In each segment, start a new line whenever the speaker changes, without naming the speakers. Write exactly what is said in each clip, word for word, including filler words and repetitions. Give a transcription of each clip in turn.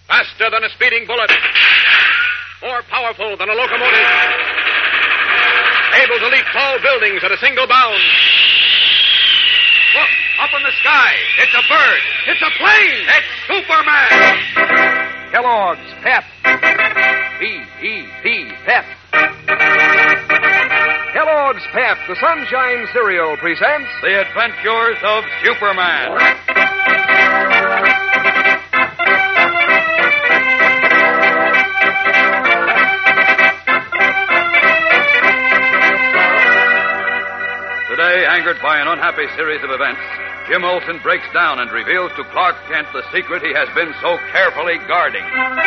Faster than a speeding bullet. More powerful than a locomotive. Able to leap tall buildings at a single bound. Look, up in the sky. It's a bird. It's a plane. It's Superman.
Kellogg's Pep. P E P, Pep. Kellogg's Pep, the Sunshine Cereal, presents
The Adventures of Superman. Today, angered by an unhappy series of events, Jim Olsen breaks down and reveals to Clark Kent the secret he has been so carefully guarding.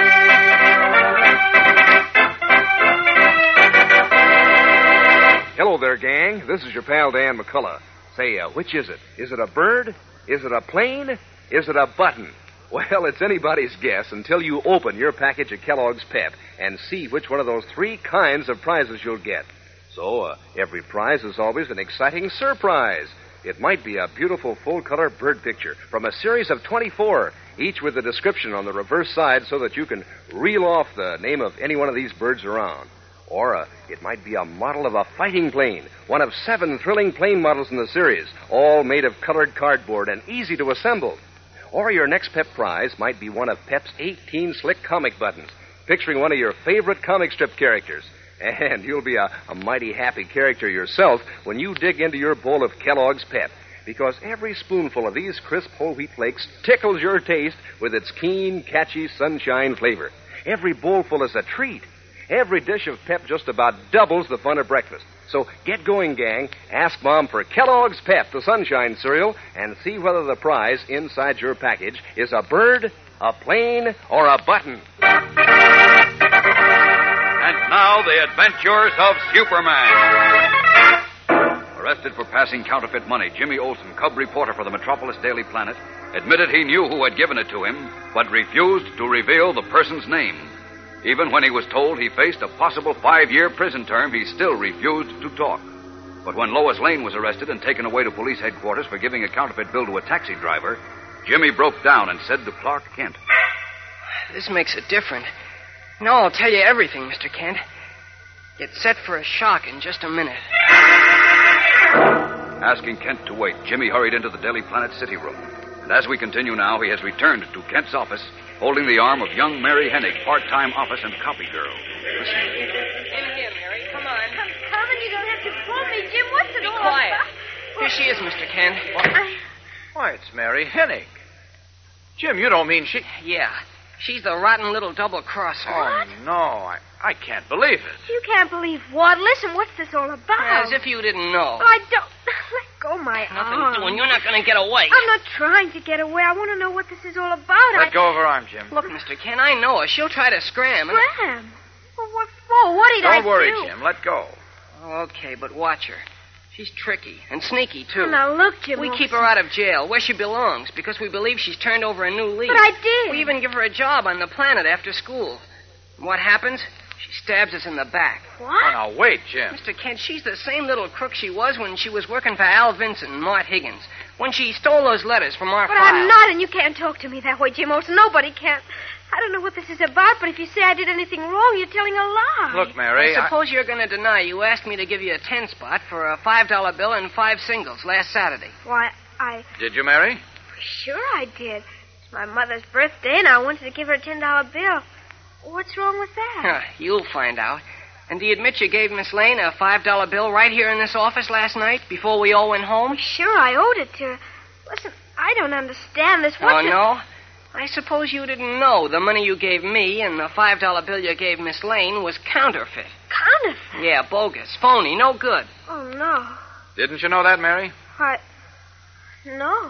Hello there, gang. This is your pal Dan McCullough. Say, uh, which is it? Is it a bird? Is it a plane? Is it a button? Well, it's anybody's guess until you open your package of Kellogg's Pep and see which one of those three kinds of prizes you'll get. So, uh, every prize is always an exciting surprise. It might be a beautiful full-color bird picture from a series of twenty-four, each with a description on the reverse side so that you can reel off the name of any one of these birds around. Or uh, it might be a model of a fighting plane, one of seven thrilling plane models in the series, all made of colored cardboard and easy to assemble. Or your next Pep prize might be one of Pep's eighteen slick comic buttons, picturing one of your favorite comic strip characters. And you'll be a, a mighty happy character yourself when you dig into your bowl of Kellogg's Pep, because every spoonful of these crisp whole wheat flakes tickles your taste with its keen, catchy sunshine flavor. Every bowlful is a treat. Every dish of Pep just about doubles the fun of breakfast. So get going, gang. Ask Mom for Kellogg's Pep, the sunshine cereal, and see whether the prize inside your package is a bird, a plane, or a button.
And now, the adventures of Superman. Arrested for passing counterfeit money, Jimmy Olsen, cub reporter for the Metropolis Daily Planet, admitted he knew who had given it to him, but refused to reveal the person's name. Even when he was told he faced a possible five-year prison term, he still refused to talk. But when Lois Lane was arrested and taken away to police headquarters for giving a counterfeit bill to a taxi driver, Jimmy broke down and said to Clark Kent,
"This makes it different. Now I'll tell you everything, Mister Kent. Get set for a shock in just a minute."
Asking Kent to wait, Jimmy hurried into the Daily Planet city room. And as we continue now, he has returned to Kent's office, holding the arm of young Mary Hennig, part-time office and copy girl. Listen.
In here, Mary. Come on.
I'm coming. You don't have to pull me, Jim. What's it
Be
all
quiet.
about?
Here she is, Mister Kent.
I...
Why, it's Mary Hennig. Jim, you don't mean she...
Yeah. She's the rotten little double-crosser.
Oh, no. I, I can't believe it.
You can't believe what? Listen, what's this all about?
As if you didn't know.
I don't... Let go my
Nothing
arm.
doing. You're not going to get away.
I'm not trying to get away. I want to know what this is all about.
Let
I...
go of her arm, Jim.
Look, Mister Kent, I know her. She'll try to scram. and-
Scram? Well, what for? What did I
Don't worry,
do?
Jim. Let go.
Oh, okay, but watch her. She's tricky and sneaky, too.
Now, look, Jim.
We
Olsen.
keep her out of jail, where she belongs, because we believe she's turned over a new leaf.
But I did.
We even give her a job on the planet after school. And what happens? She stabs us in the back.
Oh,
What?
now, wait, Jim.
Mister Kent, she's the same little crook she was when she was working for Al Vincent and Mart Higgins. When she stole those letters from our
But
file.
I'm not, and you can't talk to me that way, Jim Olsen. Nobody can. I don't know what this is about, but if you say I did anything wrong, you're telling a lie.
Look, Mary,
I suppose you're going to deny you asked me to give you a ten spot for a five dollar bill and five singles last Saturday.
Why, I...
I... Did you, Mary?
Sure I did. It's my mother's birthday, and I wanted to give her a ten dollar bill. What's wrong with that?
Huh, you'll find out. And do you admit you gave Miss Lane a five dollar bill right here in this office last night before we all went home?
Sure, I owed it to her. Listen, I don't understand this.
Oh,
What's it-
no? I suppose you didn't know the money you gave me and the five dollar bill you gave Miss Lane was counterfeit.
Counterfeit?
Yeah, bogus, phony, no good.
Oh, no.
Didn't you know that, Mary?
I... No.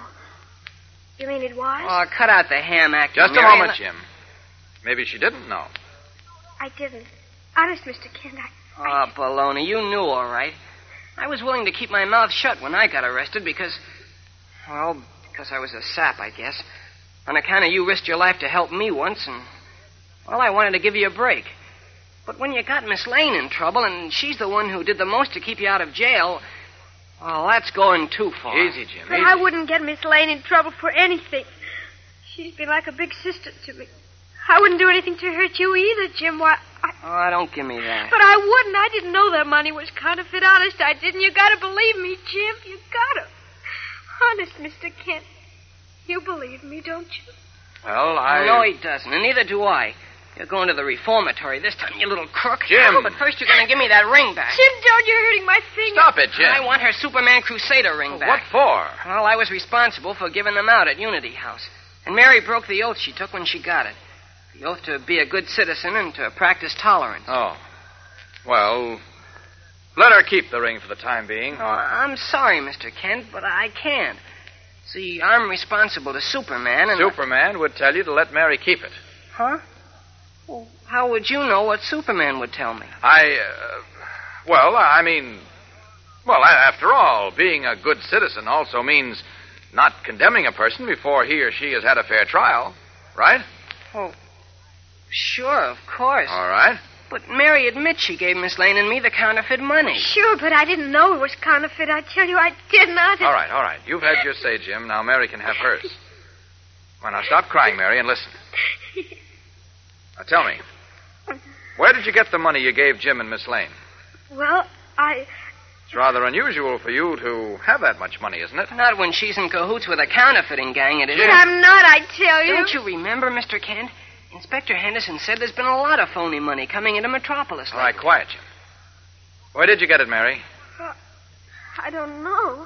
You mean it was?
Oh, cut out the ham acting.
Just a
Mary.
moment, Jim. Maybe she didn't know.
I didn't. Honest, Mister Kent, I...
Oh, baloney, you knew all right. I was willing to keep my mouth shut when I got arrested because... Well, because I was a sap, I guess. On account of you risked your life to help me once, and... Well, I wanted to give you a break. But when you got Miss Lane in trouble, and she's the one who did the most to keep you out of jail... Well, that's going too far.
Easy, Jim,
But
easy.
I wouldn't get Miss Lane in trouble for anything. She's been like a big sister to me. I wouldn't do anything to hurt you either, Jim. Why, I...
Oh, don't give me that.
But I wouldn't. I didn't know that money was counterfeit. Honest, I didn't. You gotta believe me, Jim. You gotta. Honest, Mister Kent. You believe me, don't you?
Well, I...
No, he doesn't, and neither do I. You're going to the reformatory this time, you little crook.
Jim!
But first you're going to give me that ring back.
Jim, don't. You're hurting my finger.
Stop it, Jim.
I want her Superman Crusader ring back.
What for?
Well, I was responsible for giving them out at Unity House. And Mary broke the oath she took when she got it. The oath to be a good citizen and to practice tolerance.
Oh. Well, let her keep the ring for the time being.
Oh, I'm sorry, Mister Kent, but I can't. See, I'm responsible to Superman and...
Superman would tell you to let Mary keep it.
Huh? Well, how would you know what Superman would tell me?
I, uh, well, I mean, well, after all, being a good citizen also means not condemning a person before he or she has had a fair trial, right?
Oh, sure, of course.
All right.
But Mary admits she gave Miss Lane and me the counterfeit money.
Sure, but I didn't know it was counterfeit. I tell you, I did not.
All right, all right. You've had your say, Jim. Now Mary can have hers. Well, now stop crying, Mary, and listen. Now tell me, where did you get the money you gave Jim and Miss Lane?
Well, I...
It's rather unusual for you to have that much money, isn't it?
Not when she's in cahoots with a counterfeiting gang, it
But
isn't.
I'm not, I tell you.
Don't you remember, Mister Kent? Inspector Henderson said there's been a lot of phony money coming into Metropolis
All right,
lately.
quiet, Jim. Where did you get it, Mary?
Well, I don't know.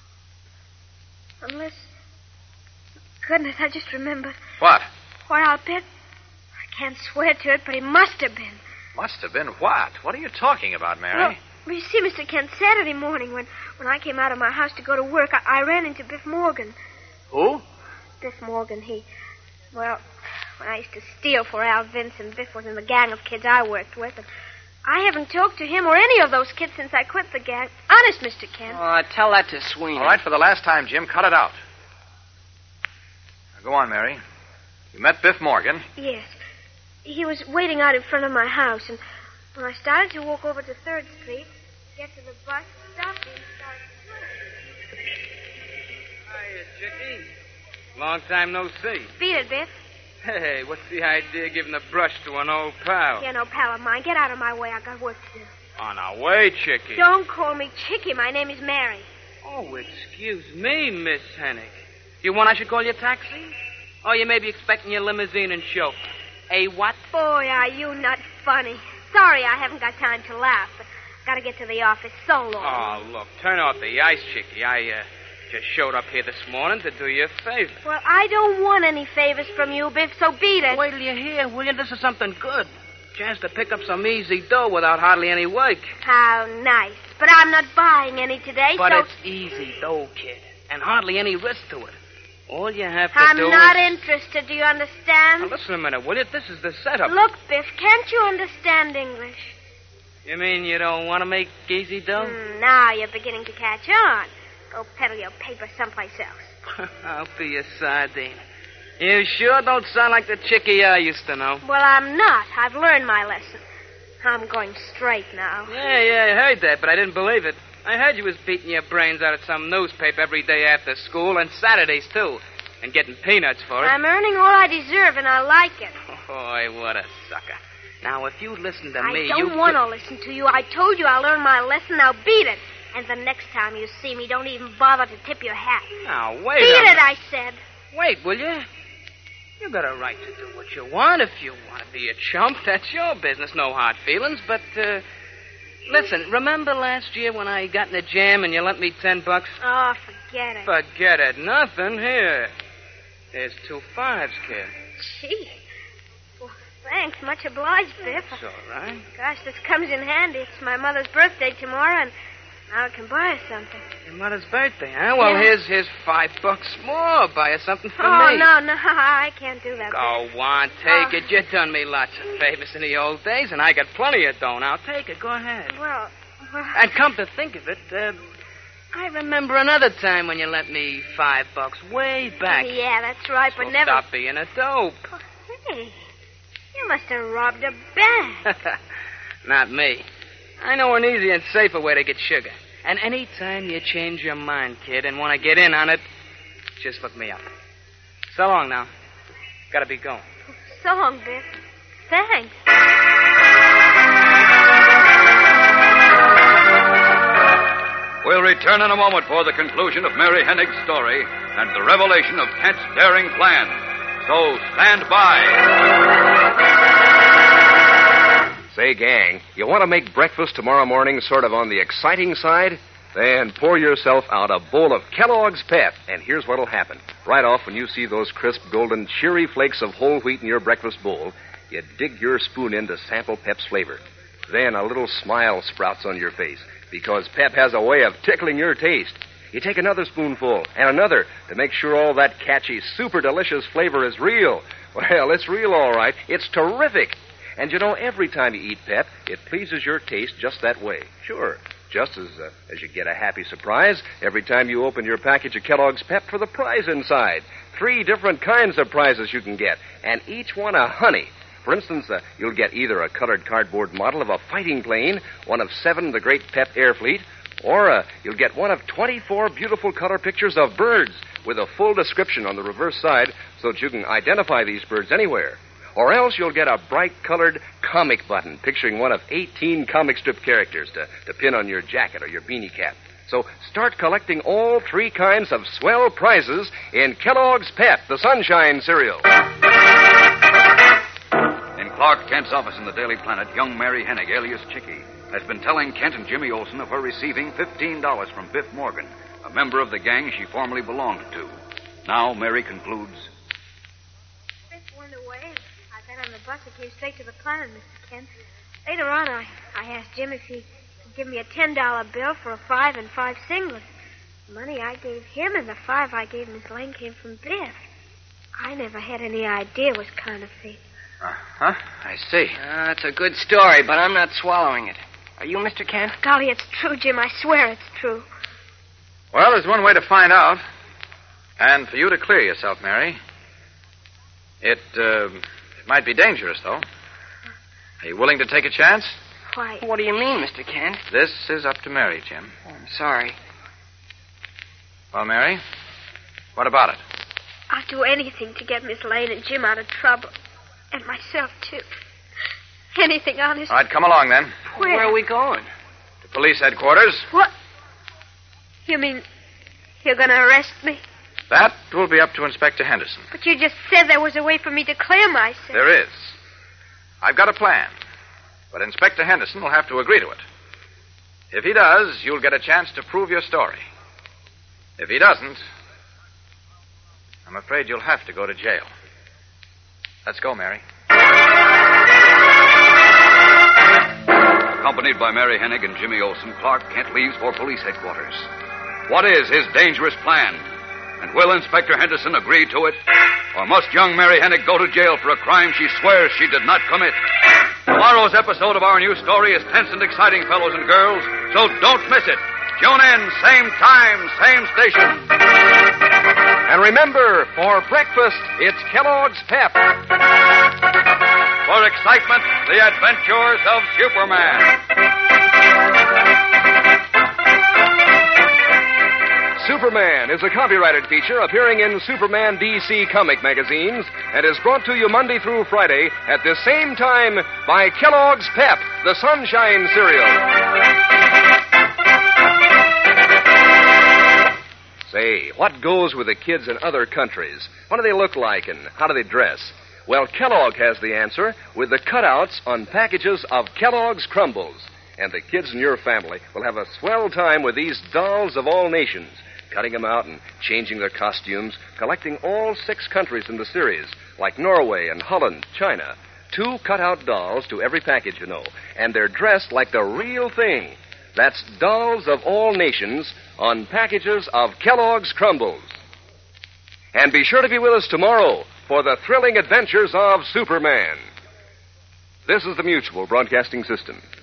Unless... Goodness, I just remembered.
What?
Why, I'll bet... I can't swear to it, but it must have been.
Must have been what? What are you talking about, Mary?
Well, you see, Mister Kent, Saturday morning, when, when I came out of my house to go to work, I, I ran into Biff Morgan.
Who?
Biff Morgan, he... Well, when I used to steal for Al Vinson, Biff was in the gang of kids I worked with, and I haven't talked to him or any of those kids since I quit the gang. Honest, Mister Kent.
Oh, tell that to Sweeney.
All right, for the last time, Jim, cut it out. Now, go on, Mary. You met Biff Morgan.
Yes. He was waiting out in front of my house, and when I started to walk over to third Street, get to the bus, stopped me and started
Hiya, Chickie. Long time no see.
Beat it, Biff.
Hey, what's the idea of giving a brush to an old pal?
Yeah, no pal of mine. Get out of my way. I got work to do.
On our way, Chickie.
Don't call me Chickie. My name is Mary.
Oh, excuse me, Miss Hennick. You want I should call you taxi? Or you may be expecting your limousine and chauffeur. Hey, what?
Boy, are you not funny. Sorry I haven't got time to laugh, but gotta get to the office so long.
Oh, look, turn off the ice, Chickie. I, uh, just showed up here this morning to do you a favor.
Well, I don't want any favors from you, Biff, so beat it.
Wait till you hear, will you? This is something good. Chance to pick up some easy dough without hardly any work.
How nice. But I'm not buying any today,
But
so...
it's easy dough, kid, and hardly any risk to it. All you have to
I'm
do
not
is...
interested, do you understand?
Now, listen a minute, will you? This is the setup.
Look, Biff, can't you understand English?
You mean you don't want to make easy dough?
Mm, now you're beginning to catch on. Go peddle your paper someplace else.
I'll be a sardine. You sure don't sound like the Chickie I used to know.
Well, I'm not. I've learned my lesson. I'm going straight now.
Yeah, yeah, I heard that, but I didn't believe it. I heard you was beating your brains out at some newspaper every day after school, and Saturdays, too, and getting peanuts for it.
I'm earning all I deserve, and I like it.
Boy, what a sucker. Now, if you listen to
I
me,
don't
you...
want to listen to you. I told you I'll learn my lesson. Now beat it. And the next time you see me, don't even bother to tip your hat.
Now, wait
Beat
a
it,
minute.
I said.
Wait, will you? You got a right to do what you want. If you want to be a chump, that's your business. No hard feelings, but, uh... Listen, remember last year when I got in a jam and you lent me ten bucks?
Oh, forget it.
Forget it. Nothing here. There's two fives, kid.
Gee. Well, thanks. Much obliged, Biff.
That's all right.
Gosh, this comes in handy. It's my mother's birthday tomorrow, and now I can buy her something.
Your mother's birthday, huh? Well,
Yeah.
here's here's five bucks more. Buy her something for
oh,
me.
no, no, I can't do that. Biff.
Go on, take
Oh.
it. You done me lots of favors in the old days, and I got plenty of dough now. Take it. Go ahead.
Well, well...
And come to think of it, uh, I remember another time when you lent me five bucks way back.
Yeah, that's right, but
So
never...
stop being a dope.
Oh, hey, you must have robbed a bank.
Not me. I know an easy and safer way to get sugar. And any time you change your mind, kid, and want to get in on it, just look me up. So long now. Gotta be going.
So song, Biff. Thanks.
We'll return in a moment for the conclusion of Mary Hennig's story and the revelation of Kent's daring plan. So stand by.
Say, gang, you want to make breakfast tomorrow morning sort of on the exciting side? Then pour yourself out a bowl of Kellogg's Pep, and here's what'll happen. Right off, when you see those crisp, golden, cheery flakes of whole wheat in your breakfast bowl, you dig your spoon in to sample Pep's flavor. Then a little smile sprouts on your face, because Pep has a way of tickling your taste. You take another spoonful and another to make sure all that catchy, super delicious flavor is real. Well, it's real, all right. It's terrific. And you know, every time you eat Pep, it pleases your taste just that way. Sure. Just as uh, as you get a happy surprise every time you open your package of Kellogg's Pep for the prize inside. Three different kinds of prizes you can get, and each one a honey. For instance, uh, you'll get either a colored cardboard model of a fighting plane, one of seven of the great Pep Air Fleet, or uh, you'll get one of twenty-four beautiful color pictures of birds with a full description on the reverse side so that you can identify these birds anywhere. Or else you'll get a bright-colored comic button picturing one of eighteen comic strip characters to, to pin on your jacket or your beanie cap. So start collecting all three kinds of swell prizes in Kellogg's Pep, the Sunshine cereal.
In Clark Kent's office in the Daily Planet, young Mary Hennig, alias Chickie, has been telling Kent and Jimmy Olsen of her receiving fifteen dollars from Biff Morgan, a member of the gang she formerly belonged to. Now Mary concludes.
Biff went away, and I got on the bus and came straight to the Planet, Mister Kent. Later on, I, I asked Jim if he could give me a ten dollar bill for a five and five singlet. The money I gave him and the five I gave Miss Lane came from Biff. I never had any idea it was counterfeit.
Uh-huh. I see.
Uh, it's a good story, but I'm not swallowing it. Are you, Mister Kent?
Golly, it's true, Jim. I swear it's true.
Well, there's one way to find out. And for you to clear yourself, Mary. It, uh, it might be dangerous, though. Are you willing to take a chance?
Why?
What do you mean, Mister Kent?
This is up to Mary, Jim.
Oh, I'm sorry.
Well, Mary, what about it?
I'll do anything to get Miss Lane and Jim out of trouble. And myself, too. Anything, honest.
All right, come along, then.
Where?
Where are we going?
To police headquarters.
What? You mean you're going to arrest me?
That will be up to Inspector Henderson.
But you just said there was a way for me to clear myself.
There is. I've got a plan. But Inspector Henderson will have to agree to it. If he does, you'll get a chance to prove your story. If he doesn't, I'm afraid you'll have to go to jail. Let's go, Mary.
Accompanied by Mary Hennig and Jimmy Olsen, Clark Kent leaves for police headquarters. What is his dangerous plan? And will Inspector Henderson agree to it? Or must young Mary Hennig go to jail for a crime she swears she did not commit? Tomorrow's episode of our new story is tense and exciting, fellows and girls, so don't miss it. Tune in, same time, same station.
And remember, for breakfast, it's Kellogg's Pep.
For excitement, the adventures of Superman.
Superman is a copyrighted feature appearing in Superman D C comic magazines and is brought to you Monday through Friday at the same time by Kellogg's Pep, the Sunshine cereal. Say, what goes with the kids in other countries? What do they look like and how do they dress? Well, Kellogg has the answer with the cutouts on packages of Kellogg's Crumbles. And the kids in your family will have a swell time with these dolls of all nations, cutting them out and changing their costumes, collecting all six countries in the series, like Norway and Holland, China. Two cutout dolls to every package, you know, and they're dressed like the real thing. That's dolls of all nations on packages of Kellogg's Crumbles. And be sure to be with us tomorrow for the thrilling adventures of Superman. This is the Mutual Broadcasting System.